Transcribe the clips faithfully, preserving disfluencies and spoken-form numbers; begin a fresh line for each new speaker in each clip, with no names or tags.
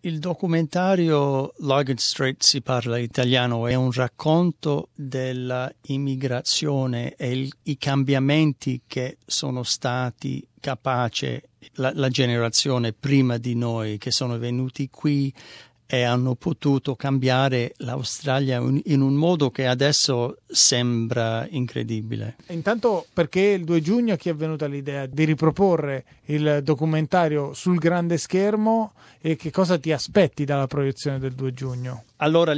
Il documentario Logan Strait si parla italiano è un racconto dell'immigrazione e il, i cambiamenti che sono stati capaci la, la generazione prima di noi, che sono venuti qui e hanno potuto cambiare l'Australia in un modo che adesso sembra incredibile.
Intanto, perché il due giugno chi è venuta l'idea di riproporre il documentario sul grande schermo e che cosa ti aspetti dalla proiezione del due giugno?
Allora,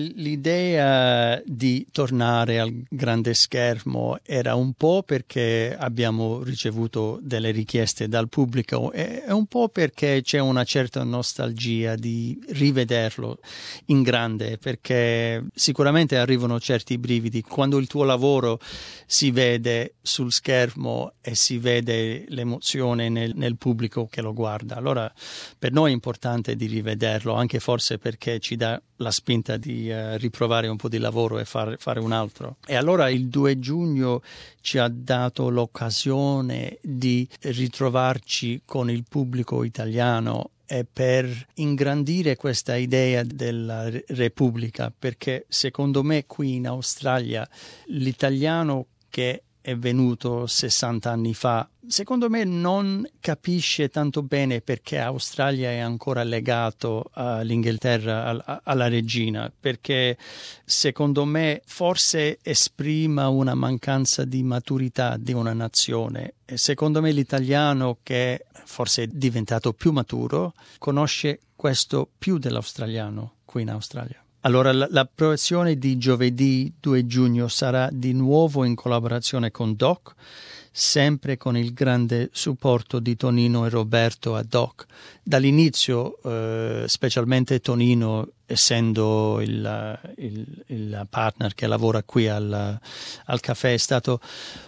l'idea di tornare al grande schermo era un po' perché abbiamo ricevuto delle richieste dal pubblico e un po' perché c'è una certa nostalgia di rivederlo in grande, perché sicuramente arrivano certi brividi quando il tuo lavoro si vede sul schermo e si vede l'emozione nel, nel pubblico che lo guarda. Allora, per noi è importante di rivederlo, anche forse perché ci dà la spinta di uh, riprovare un po' di lavoro e far, fare un altro. E allora il due giugno ci ha dato l'occasione di ritrovarci con il pubblico italiano e per ingrandire questa idea della Repubblica, perché secondo me qui in Australia l'italiano che è venuto sessanta anni fa, secondo me non capisce tanto bene perché Australia è ancora legato all'Inghilterra, all- alla regina, perché secondo me forse esprima una mancanza di maturità di una nazione. E secondo me l'italiano, che forse è diventato più maturo, conosce questo più dell'australiano qui in Australia. Allora, la, la proiezione di giovedì due giugno sarà di nuovo in collaborazione con Doc, sempre con il grande supporto di Tonino e Roberto a Doc. Dall'inizio, eh, specialmente Tonino, essendo il, il, il partner che lavora qui al, al caffè, è stato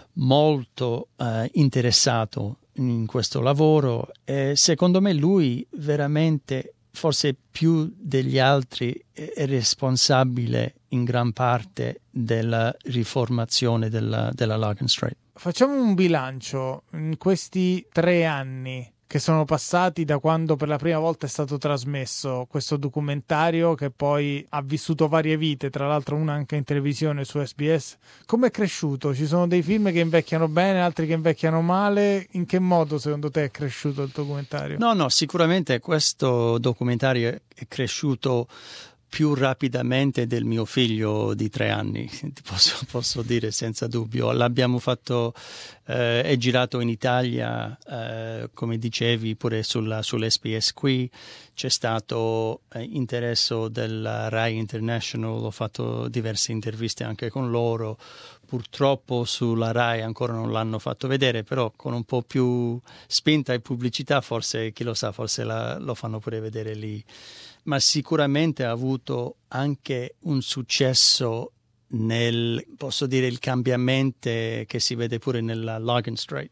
molto eh, interessato in questo lavoro e secondo me lui veramente, forse più degli altri, è responsabile in gran parte della riformazione della, della Logan Strait.
Facciamo un bilancio in questi tre anni che sono passati da quando per la prima volta è stato trasmesso questo documentario, che poi ha vissuto varie vite, tra l'altro una anche in televisione su S B S. Come è cresciuto? Ci sono dei film che invecchiano bene, altri che invecchiano male. In che modo secondo te è cresciuto il documentario?
No, no, sicuramente questo documentario è cresciuto più rapidamente del mio figlio di tre anni, posso, posso dire senza dubbio. L'abbiamo fatto, eh, è girato in Italia, eh, come dicevi, pure sulla, sull'S B S qui. C'è stato eh, interesse della Rai International, ho fatto diverse interviste anche con loro. Purtroppo sulla Rai ancora non l'hanno fatto vedere, però con un po' più spinta e pubblicità, forse, chi lo sa, forse la, lo fanno pure vedere lì. Ma sicuramente ha avuto anche un successo nel, posso dire, il cambiamento che si vede pure nella Logan Strait,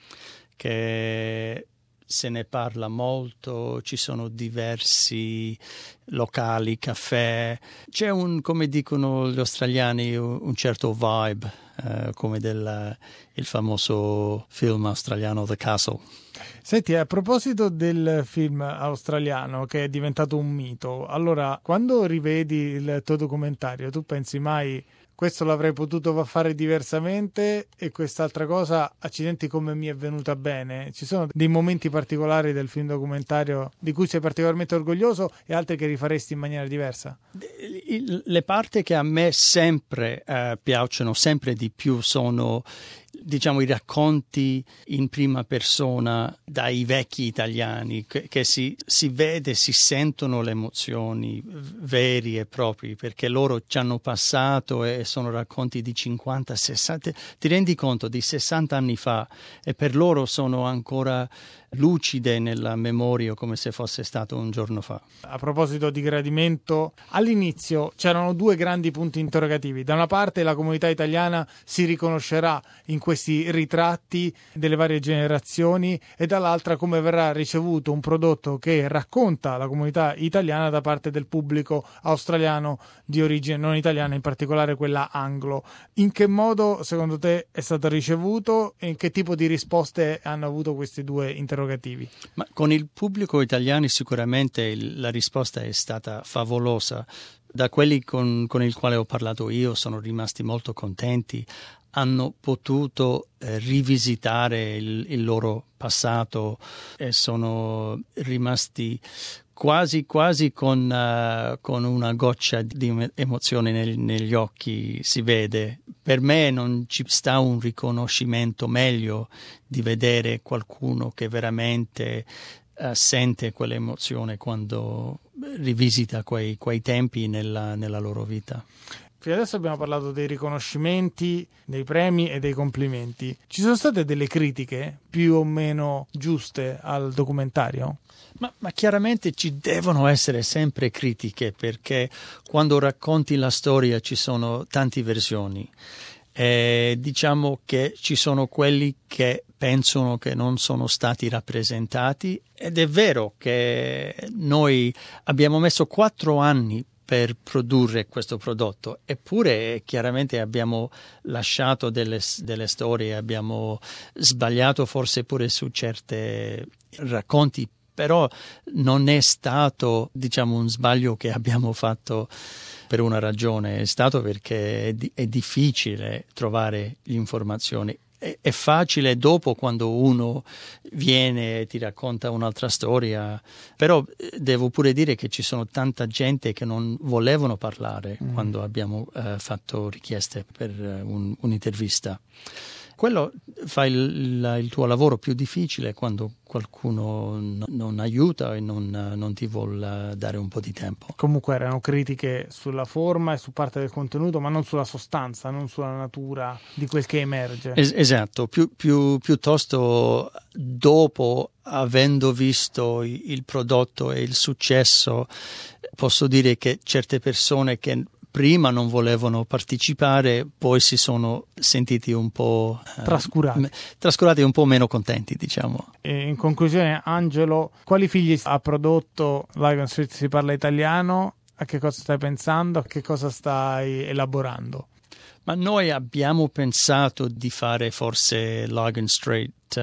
che se ne parla molto, ci sono diversi locali, caffè, c'è un, come dicono gli australiani, un certo vibe, eh, come del il famoso film australiano The Castle.
Senti, a proposito del film australiano che è diventato un mito, allora quando rivedi il tuo documentario tu pensi mai questo l'avrei potuto fare diversamente e quest'altra cosa, accidenti, come mi è venuta bene? Ci sono dei momenti particolari del film documentario di cui sei particolarmente orgoglioso e altri che rifaresti in maniera diversa?
Le parti che a me sempre eh, piacciono sempre di più sono, diciamo, i racconti in prima persona dai vecchi italiani, che, che si, si vede, si sentono le emozioni veri e propri, perché loro ci hanno passato e sono racconti di cinquanta, sessanta, ti rendi conto, di sessanta anni fa, e per loro sono ancora lucide nella memoria come se fosse stato un giorno fa.
A proposito di gradimento, all'inizio c'erano due grandi punti interrogativi. Da una parte la comunità italiana si riconoscerà in questo questi ritratti delle varie generazioni e dall'altra come verrà ricevuto un prodotto che racconta la comunità italiana da parte del pubblico australiano di origine non italiana, in particolare quella anglo. In che modo secondo te è stato ricevuto e in che tipo di risposte hanno avuto questi due interrogativi?
Ma con il pubblico italiano sicuramente il, la risposta è stata favolosa. Da quelli con, con il quale ho parlato io sono rimasti molto contenti, hanno potuto eh, rivisitare il, il loro passato e sono rimasti quasi quasi con, uh, con una goccia di emozione nel, negli occhi, si vede. Per me non ci sta un riconoscimento meglio di vedere qualcuno che veramente uh, sente quell'emozione quando rivisita quei, quei tempi nella, nella loro vita.
Fino adesso abbiamo parlato dei riconoscimenti, dei premi e dei complimenti. Ci sono state delle critiche più o meno giuste al documentario?
Ma, ma chiaramente ci devono essere sempre critiche, perché quando racconti la storia ci sono tante versioni. E diciamo che ci sono quelli che pensano che non sono stati rappresentati, ed è vero che noi abbiamo messo quattro anni per produrre questo prodotto, eppure chiaramente abbiamo lasciato delle, delle storie, abbiamo sbagliato forse pure su certe racconti, però non è stato, diciamo, un sbaglio che abbiamo fatto per una ragione, è stato perché è, di, è difficile trovare le informazioni. È, è facile dopo, quando uno viene e ti racconta un'altra storia, però devo pure dire che ci sono tanta gente che non volevano parlare mm. quando abbiamo uh, fatto richieste per uh, un, un'intervista. Quello fa il, il tuo lavoro più difficile, quando qualcuno n- non aiuta e non, non ti vuole dare un po' di tempo.
Comunque erano critiche sulla forma e su parte del contenuto, ma non sulla sostanza, non sulla natura di quel che emerge.
Es- esatto, più, più, piuttosto dopo, avendo visto il prodotto e il successo, posso dire che certe persone che prima non volevano partecipare, poi si sono sentiti un po'
trascurati,
eh, trascurati e un po' meno contenti, diciamo.
E in conclusione, Angelo, quali figli ha prodotto Lygon Street si parla italiano? A che cosa stai pensando? A che cosa stai elaborando?
Ma noi abbiamo pensato di fare forse Logan Street, uh,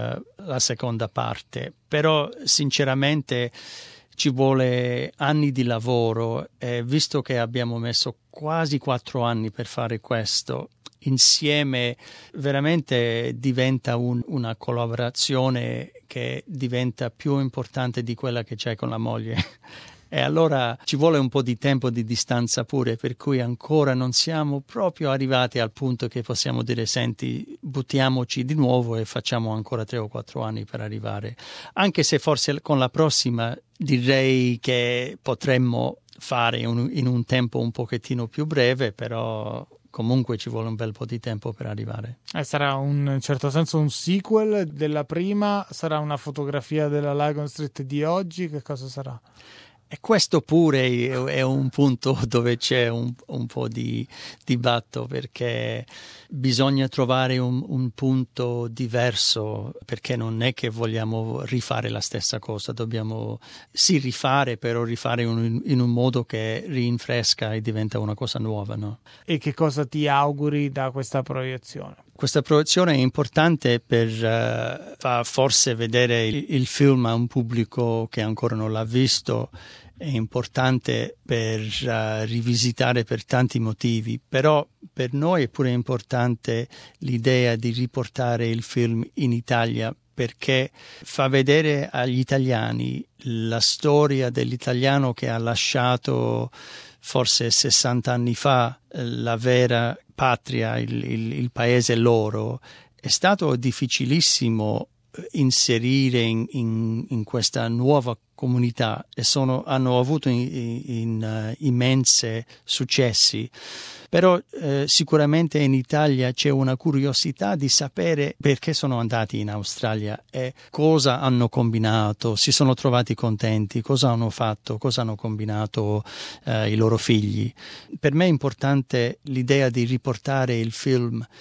la seconda parte, però sinceramente ci vuole anni di lavoro, e visto che abbiamo messo quasi quattro anni per fare questo, insieme veramente diventa un, una collaborazione che diventa più importante di quella che c'è con la moglie. E allora ci vuole un po' di tempo di distanza pure, per cui ancora non siamo proprio arrivati al punto che possiamo dire: senti, buttiamoci di nuovo e facciamo ancora tre o quattro anni per arrivare. Anche se forse con la prossima direi che potremmo fare un, in un tempo un pochettino più breve, però comunque ci vuole un bel po' di tempo per arrivare.
Eh, sarà un, in certo senso un sequel della prima? Sarà una fotografia della Lygon Street di oggi? Che cosa sarà?
E questo pure è un punto dove c'è un, un po' di dibattito, perché bisogna trovare un, un punto diverso, perché non è che vogliamo rifare la stessa cosa, dobbiamo sì rifare, però rifare un, in un modo che rinfresca e diventa una cosa nuova, no?
E che cosa ti auguri da questa proiezione?
Questa proiezione è importante per uh, far forse vedere il, il film a un pubblico che ancora non l'ha visto. È importante per uh, rivisitare per tanti motivi, però per noi è pure importante l'idea di riportare il film in Italia, perché fa vedere agli italiani la storia dell'italiano che ha lasciato forse sessanta anni fa la vera patria, il, il, il paese loro. È stato difficilissimo inserire in, in, in questa nuova comunità, e sono, hanno avuto in, in, uh, immensi successi, però eh, sicuramente in Italia c'è una curiosità di sapere perché sono andati in Australia e cosa hanno combinato, si sono trovati contenti, cosa hanno fatto, cosa hanno combinato eh, i loro figli. Per me è importante l'idea di riportare il film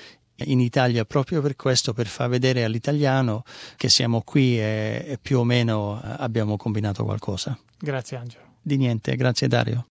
in Italia proprio per questo, per far vedere all'italiano che siamo qui e, e più o meno abbiamo combinato qualcosa.
Grazie Angelo.
Di niente, grazie Dario.